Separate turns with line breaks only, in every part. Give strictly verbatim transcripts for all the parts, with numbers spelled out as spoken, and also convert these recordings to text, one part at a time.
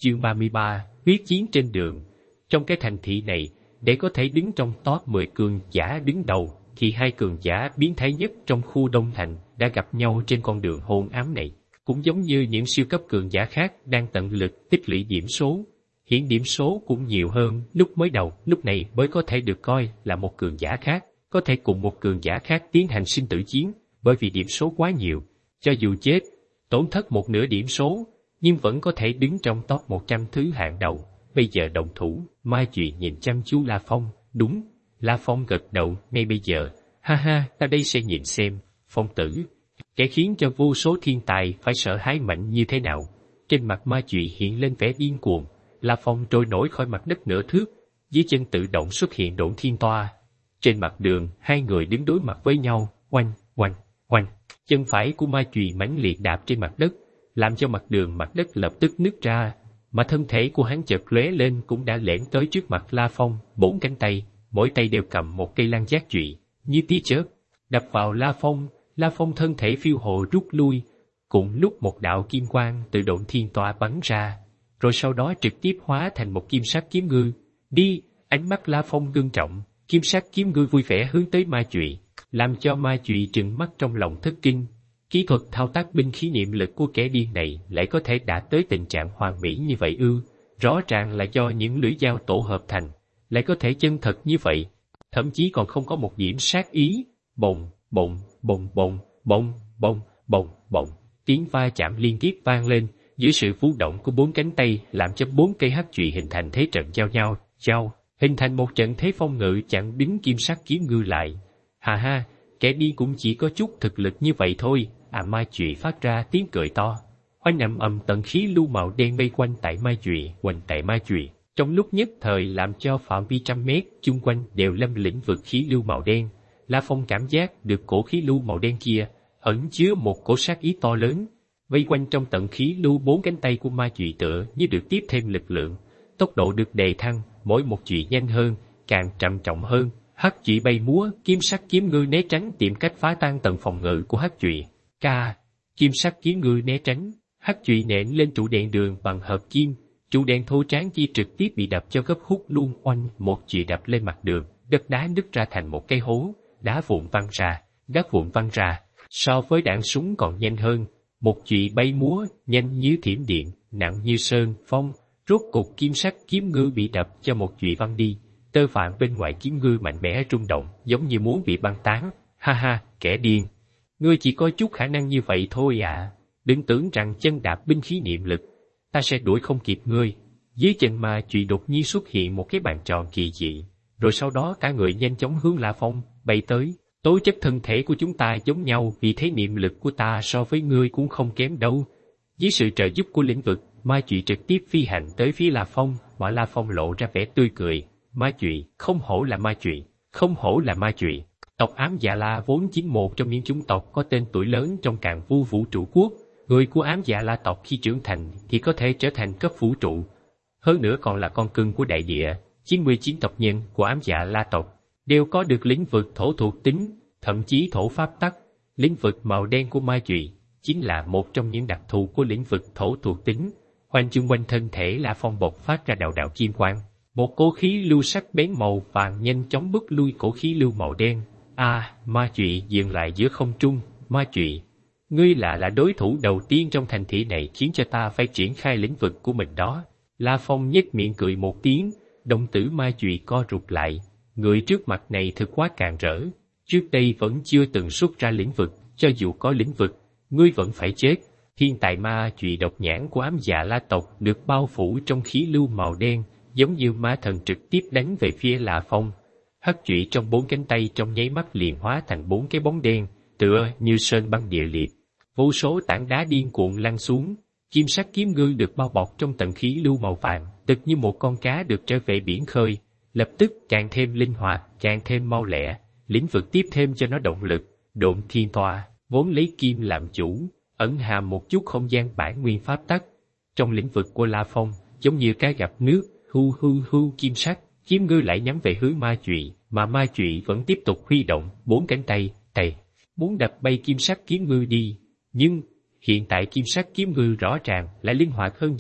Chương ba mươi ba, huyết chiến trên đường. Trong cái thành thị này, để có thể đứng trong top mười cường giả đứng đầu, thì hai cường giả biến thái nhất trong khu Đông Thành đã gặp nhau trên con đường hôn ám này. Cũng giống như những siêu cấp cường giả khác đang tận lực tích lũy điểm số. Hiện điểm số cũng nhiều hơn lúc mới đầu, lúc này mới có thể được coi là một cường giả khác, có thể cùng một cường giả khác tiến hành sinh tử chiến, bởi vì điểm số quá nhiều. Cho dù chết, tổn thất một nửa điểm số, nhưng vẫn có thể đứng trong top một trăm thứ hạng đầu. Bây giờ động thủ, Mai Chuyện nhìn chăm chú La Phong. Đúng, La Phong gật đầu ngay bây giờ. Ha ha, ta đây sẽ nhìn xem, Phong tử, kẻ khiến cho vô số thiên tài phải sợ hãi mạnh như thế nào. Trên mặt Mai Chuyện hiện lên vẻ điên cuồng. La Phong trôi nổi khỏi mặt đất nửa thước, dưới chân tự động xuất hiện Độn Thiên Toa. Trên mặt đường, hai người đứng đối mặt với nhau, oanh, oanh, oanh. Chân phải của Mai Chuyện mãnh liệt đạp trên mặt đất, làm cho mặt đường mặt đất lập tức nứt ra, mà thân thể của hắn chợt lóe lên cũng đã lẻn tới trước mặt La Phong, bốn cánh tay, mỗi tay đều cầm một cây lan giác trụy, như tia chớp, đập vào La Phong. La Phong thân thể phiêu hồ rút lui, cùng lúc một đạo kim quang từ Độn Thiên Toa bắn ra, rồi sau đó trực tiếp hóa thành một kim sắc kiếm ngư. Đi, ánh mắt La Phong ngưng trọng, kim sắc kiếm ngư vui vẻ hướng tới Mai Chuyện, làm cho Mai Chuyện trừng mắt trong lòng thất kinh. Kỹ thuật thao tác binh khí niệm lực của kẻ điên này lại có thể đạt tới tình trạng hoàn mỹ như vậy ư? Rõ ràng là do những lưỡi dao tổ hợp thành, lại có thể chân thật như vậy, thậm chí còn không có một điểm sát ý. Bồng, bồng, bồng, bồng, bồng, bồng, bồng, bồng, tiếng va chạm liên tiếp vang lên. Dưới sự vũ động của bốn cánh tay làm cho bốn cây hắc trụy hình thành thế trận giao nhau, giao, hình thành một trận thế phong ngự chặn đứng kim sắc kiếm ngư lại. Hà ha, kẻ điên cũng chỉ có chút thực lực như vậy thôi. À, Mai Chuyện phát ra tiếng cười to. Oanh ầm ầm, tận khí lưu màu đen bay quanh tại Mai Chuyện, quanh tại Mai Chuyện, trong lúc nhất thời làm cho phạm vi trăm mét chung quanh đều lâm lĩnh vực khí lưu màu đen. La Phong cảm giác được cổ khí lưu màu đen kia ẩn chứa một cổ sát ý to lớn. Vây quanh trong tận khí lưu, bốn cánh tay của Mai Chuyện tựa như được tiếp thêm lực lượng, tốc độ được đề thăng, mỗi một chuyện nhanh hơn, càng trầm trọng hơn. Hắc trụy bay múa, kim sắc kiếm ngư né tránh tìm cách phá tan tầng phòng ngự của hắc trụy. Ca, kim sắc kiếm ngư né tránh, hắc trụy nện lên trụ đèn đường bằng hợp kim, trụ đèn thô tráng kia trực tiếp bị đập cho gấp khúc luôn. Oanh, một trụy đập lên mặt đường, đất đá nứt ra thành một cái hố, đá vụn văng ra, đất vụn văng ra, so với đạn súng còn nhanh hơn. Một trụy bay múa, nhanh như thiểm điện, nặng như sơn phong. Rốt cục kim sắc kiếm ngư bị đập cho một trụy văng đi, tơ vàng bên ngoài kiếm ngư mạnh mẽ rung động, giống như muốn bị băng tán. Ha ha, kẻ điên, ngươi chỉ có chút khả năng như vậy thôi à? Đừng tưởng rằng chân đạp binh khí niệm lực, ta sẽ đuổi không kịp ngươi. Dưới chân Mai Chuyện đột nhiên xuất hiện một cái bàn tròn kỳ dị, rồi sau đó cả người nhanh chóng hướng La Phong bay tới. Tố chất thân thể của chúng ta giống nhau, vì thế niệm lực của ta so với ngươi cũng không kém đâu. Dưới sự trợ giúp của lĩnh vực, Mai Chuyện trực tiếp phi hành tới phía La Phong, mà La Phong lộ ra vẻ tươi cười. Mai Chuyện, không hổ là Mai Chuyện, không hổ là Mai Chuyện. Tộc Ám Dạ La vốn chính một trong những chủng tộc có tên tuổi lớn trong Càn Vu vũ trụ quốc. Người của Ám Dạ La tộc khi trưởng thành thì có thể trở thành cấp vũ trụ. Hơn nữa còn là con cưng của đại địa. chín mươi chín tộc nhân của Ám Dạ La tộc đều có được lĩnh vực thổ thuộc tính, thậm chí thổ pháp tắc. Lĩnh vực màu đen của Mai Chuyện chính là một trong những đặc thù của lĩnh vực thổ thuộc tính. Hoành chung quanh thân thể La Phong bộc phát ra đạo đạo kim quang, một cỗ khí lưu sắc bén màu vàng nhanh chóng bức lui cổ khí lưu màu đen. À, Mai Chuyện dừng lại giữa không trung. Mai Chuyện, ngươi là là đối thủ đầu tiên trong thành thị này khiến cho ta phải triển khai lĩnh vực của mình đó. La Phong nhếch miệng cười một tiếng, đồng tử Mai Chuyện co rụt lại. Người trước mặt này thực quá càn rỡ, trước đây vẫn chưa từng xuất ra lĩnh vực, cho dù có lĩnh vực, ngươi vẫn phải chết. Thiên tài Ma Chuyện độc nhãn của Ám Dạ La tộc được bao phủ trong khí lưu màu đen, giống như ma thần trực tiếp đánh về phía La Phong. Hắc trụy trong bốn cánh tay trong nháy mắt liền hóa thành bốn cái bóng đen, tựa như sơn băng địa liệt. Vô số tảng đá điên cuộn lăn xuống, kim sắc kiếm ngư được bao bọc trong tầng khí lưu màu vàng, tực như một con cá được trở về biển khơi, lập tức càng thêm linh hoạt, càng thêm mau lẹ. Lĩnh vực tiếp thêm cho nó động lực. Độn Thiên Toa vốn lấy kim làm chủ, ẩn hàm một chút không gian bản nguyên pháp tắc. Trong lĩnh vực của La Phong, giống như cá gặp nước, hu hu hu kim sắc kiếm ngư lại nhắm về hướng Mai Chuyện, mà Mai Chuyện vẫn tiếp tục huy động bốn cánh tay, tay muốn đập bay kim sắc kiếm ngư đi. Nhưng hiện tại kim sắc kiếm ngư rõ ràng lại linh hoạt hơn nhiều,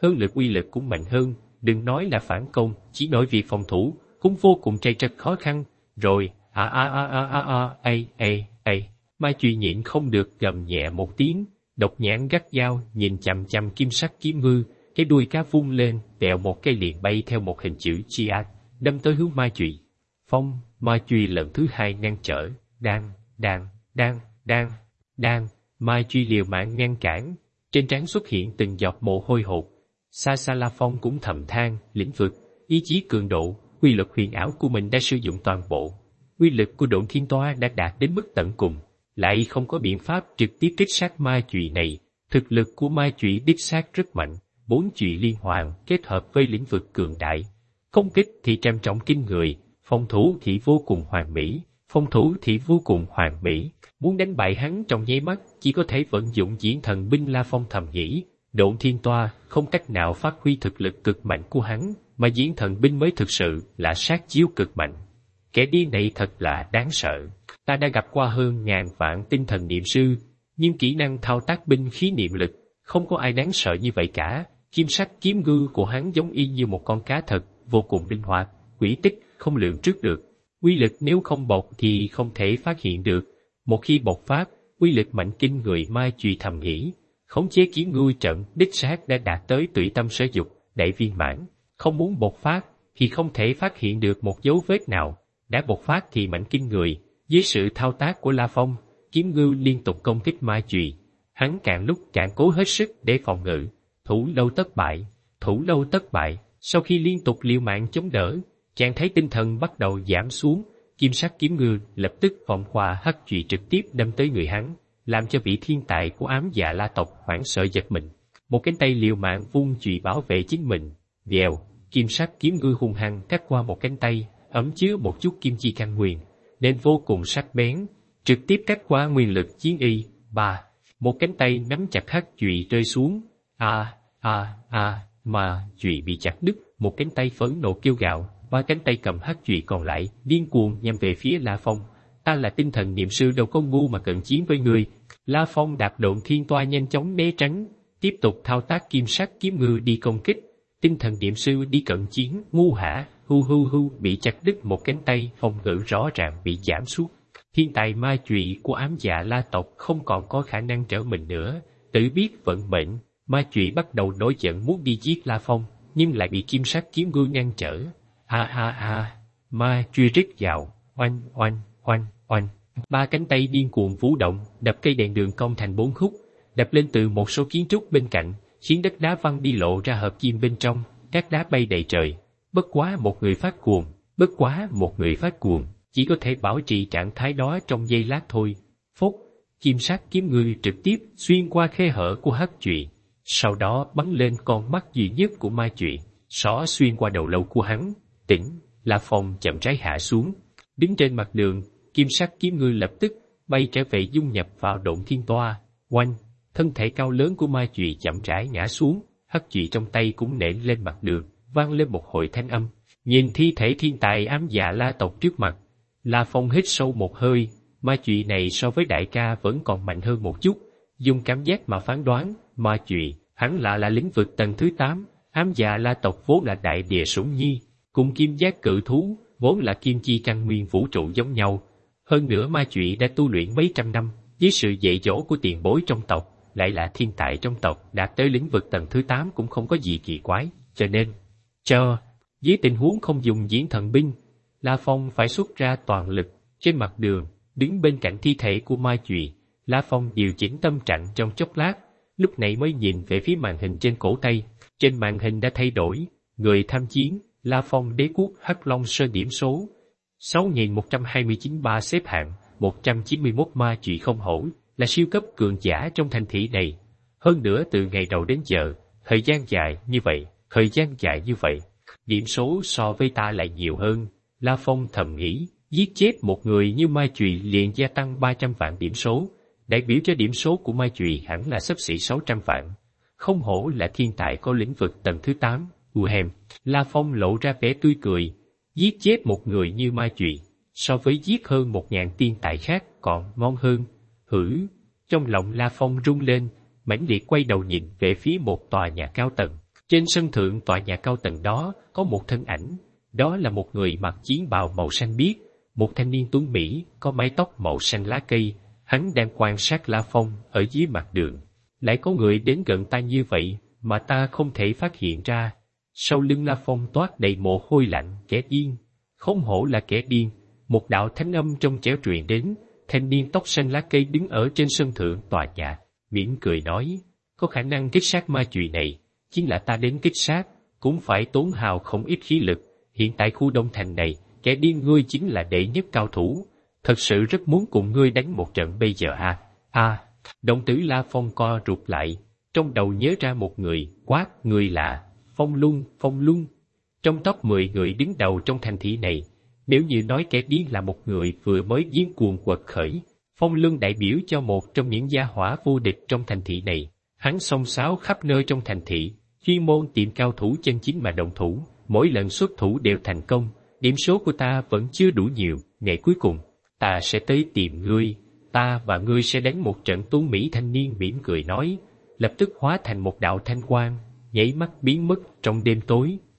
hơn lực uy lực cũng mạnh hơn, đừng nói là phản công, chỉ nói việc phòng thủ, cũng vô cùng trầy trật khó khăn. Rồi, a a a a a a, ây, ây, ây, Mai Truy nhịn không được gầm nhẹ một tiếng, độc nhãn gắt gao nhìn chằm chằm kim sắc kiếm ngư, cái đuôi cá vung lên, vèo một cây liền bay theo một hình chữ Chiat, đâm tới hướng Mai Truy. Phong, Mai Truy lần thứ hai ngăn trở, đang, đang, đang, đang, đang, Mai Truy liều mạng ngăn cản, trên trán xuất hiện từng giọt mồ hôi hột. Xa xa La Phong cũng thầm than, lĩnh vực, ý chí cường độ, quy lực huyền ảo của mình đã sử dụng toàn bộ. Quy lực của Độn Thiên Toa đã đạt đến mức tận cùng, lại không có biện pháp trực tiếp kích sát Mai Truy này. Thực lực của Mai Truy đích xác rất mạnh, bốn chùy liên hoàn kết hợp với lĩnh vực cường đại. Công kích thì trầm trọng kinh người, phòng thủ thì vô cùng hoàn mỹ, phòng thủ thì vô cùng hoàn mỹ. Muốn đánh bại hắn trong nháy mắt, chỉ có thể vận dụng diễn thần binh. La Phong thầm nghĩ, Độn Thiên Toa không cách nào phát huy thực lực cực mạnh của hắn, mà diễn thần binh mới thực sự là sát chiêu cực mạnh. Kẻ điên này thật là đáng sợ. Ta đã gặp qua hơn ngàn vạn tinh thần niệm sư, nhưng kỹ năng thao tác binh khí niệm lực, không có ai đáng sợ như vậy cả. Kim sắc kiếm ngư của hắn giống y như một con cá thật, vô cùng linh hoạt, quỷ tích không lường trước được. Uy lực nếu không bộc thì không thể phát hiện được. Một khi bộc phát, uy lực mạnh kinh người. Mai Truy thầm nghĩ, khống chế kiếm ngư trận đích xác đã đạt tới tùy tâm sở dục, đại viên mãn. Không muốn bộc phát thì không thể phát hiện được một dấu vết nào. Đã bộc phát thì mạnh kinh người. Dưới sự thao tác của La Phong, kiếm ngư liên tục công kích Mai Truy. Hắn càng lúc càng cố hết sức để phòng ngự. Thủ lâu tất bại, thủ lâu tất bại. Sau khi liên tục liều mạng chống đỡ, chàng thấy tinh thần bắt đầu giảm xuống. Kim sắc kiếm ngư lập tức vòng qua hắc chùy trực tiếp đâm tới người hắn, làm cho vị thiên tài của ám dạ La tộc hoảng sợ giật mình. Một cánh tay liều mạng vung chùy bảo vệ chính mình. Vèo, kim sắc kiếm ngư hung hăng cắt qua một cánh tay, ẩn chứa một chút kim chi căn nguyên, nên vô cùng sắc bén, trực tiếp cắt qua nguyên lực chiến y. Ba, một cánh tay nắm chặt hắc chùy rơi xuống. A, a, a, mà chùy bị chặt đứt. Một cánh tay phẫn nộ kêu gào, ba cánh tay cầm hắc chùy còn lại điên cuồng nhằm về phía La Phong. Ta là tinh thần niệm sư, đâu có ngu mà cận chiến với ngươi. La Phong đạp Độn Thiên Toa nhanh chóng né tránh, tiếp tục thao tác kim sắc kiếm ngư đi công kích. Tinh thần niệm sư đi cận chiến, ngu hả? Hu hu hu, bị chặt đứt một cánh tay, phòng ngự rõ ràng bị giảm sút. Thiên tài Mai Truy của ám dạ La tộc không còn có khả năng trở mình nữa, tự biết vận mệnh. Mai Truy bắt đầu nổi giận muốn đi giết La Phong, nhưng lại bị kim sắc kiếm ngư ngăn trở. A a a, Mai Truy rít gào, oanh oanh oanh oanh. Ba cánh tay điên cuồng vũ động, đập cây đèn đường cong thành bốn khúc, đập lên từ một số kiến trúc bên cạnh, khiến đất đá văng đi lộ ra hợp kim bên trong, các đá bay đầy trời. Bất quá một người phát cuồng, bất quá một người phát cuồng, chỉ có thể bảo trì trạng thái đó trong giây lát thôi. Phốc, kim sắc kiếm ngư trực tiếp xuyên qua khe hở của hắc chùy, sau đó bắn lên con mắt duy nhất của Mai Truy, xỏ xuyên qua đầu lâu của hắn. Tỉnh, La Phong chậm rãi hạ xuống, đứng trên mặt đường. Kim sắc kiếm ngư lập tức bay trở về dung nhập vào Độn Thiên Toa. Oanh, thân thể cao lớn của Mai Truy chậm rãi ngã xuống, hắc chùy trong tay cũng nện lên mặt đường, vang lên một hồi thanh âm. Nhìn thi thể thiên tài ám dạ La tộc trước mặt, La Phong hít sâu một hơi. Mai Truy này so với đại ca vẫn còn mạnh hơn một chút. Dùng cảm giác mà phán đoán, Mai Truy hắn là là lĩnh vực tầng thứ tám. Ám dạ La tộc vốn là đại địa sủng nhi, cùng kim giác cự thú vốn là kim chi căn nguyên vũ trụ giống nhau. Hơn nữa Mai Truy đã tu luyện mấy trăm năm, với sự dạy dỗ của tiền bối trong tộc, lại là thiên tài trong tộc, đạt tới lĩnh vực tầng thứ tám cũng không có gì kỳ quái. Cho nên, cho với tình huống không dùng diễn thần binh, La Phong phải xuất ra toàn lực. Trên mặt đường, đứng bên cạnh thi thể của Mai Truy, La Phong điều chỉnh tâm trạng trong chốc lát, lúc này mới nhìn về phía màn hình trên cổ tay. Trên màn hình đã thay đổi, người tham chiến, La Phong đế quốc Hắc Long Sơn điểm số sáu nghìn một trăm hai mươi chín, ba xếp hạng một trăm chín mươi mốt. Mai Truy không hổ là siêu cấp cường giả trong thành thị này. Hơn nữa từ ngày đầu đến giờ, thời gian dài như vậy, thời gian dài như vậy, điểm số so với ta lại nhiều hơn. La Phong thầm nghĩ, giết chết một người như Mai Truy liền gia tăng ba trăm vạn điểm số, đại biểu cho điểm số của Mai Truy hẳn là xấp xỉ sáu trăm vạn. Không hổ là thiên tài có lĩnh vực tầng thứ tám. Uhem, La Phong lộ ra vẻ tươi cười. Giết chết một người như Mai Truy, so với giết hơn một ngàn tiên tài khác còn ngon hơn. Hử, trong lòng La Phong rung lên, mãnh liệt quay đầu nhìn về phía một tòa nhà cao tầng. Trên sân thượng tòa nhà cao tầng đó có một thân ảnh, đó là một người mặc chiến bào màu xanh biếc, một thanh niên tuấn mỹ có mái tóc màu xanh lá cây, hắn đang quan sát La Phong ở dưới mặt đường. Lại có người đến gần ta như vậy mà ta không thể phát hiện ra. Sau lưng La Phong toát đầy mồ hôi lạnh, kẻ điên, không hổ là kẻ điên. Một đạo thanh âm trong trẻo truyền đến, thanh niên tóc xanh lá cây đứng ở trên sân thượng tòa nhà, mỉm cười nói, có khả năng kích sát ma chùy này, chính là ta đến kích sát, cũng phải tốn hào không ít khí lực. Hiện tại khu Đông Thành này, kẻ điên ngươi chính là đệ nhất cao thủ, thật sự rất muốn cùng ngươi đánh một trận bây giờ à. À, đồng tử La Phong co rụt lại, trong đầu nhớ ra một người, quát, người lạ, Phong Luân, Phong Luân. Trong top mười người đứng đầu trong thành thị này, nếu như nói kẻ điên là một người vừa mới điên cuồng quật khởi, Phong Luân đại biểu cho một trong những gia hỏa vô địch trong thành thị này. Hắn xông xáo khắp nơi trong thành thị, chuyên môn tìm cao thủ chân chính mà động thủ, mỗi lần xuất thủ đều thành công. Điểm số của ta vẫn chưa đủ nhiều, ngày cuối cùng, ta sẽ tới tìm ngươi, ta và ngươi sẽ đánh một trận. Tuấn Mỹ thanh niên mỉm cười nói, lập tức hóa thành một đạo thanh quang, nhảy mắt biến mất trong đêm tối.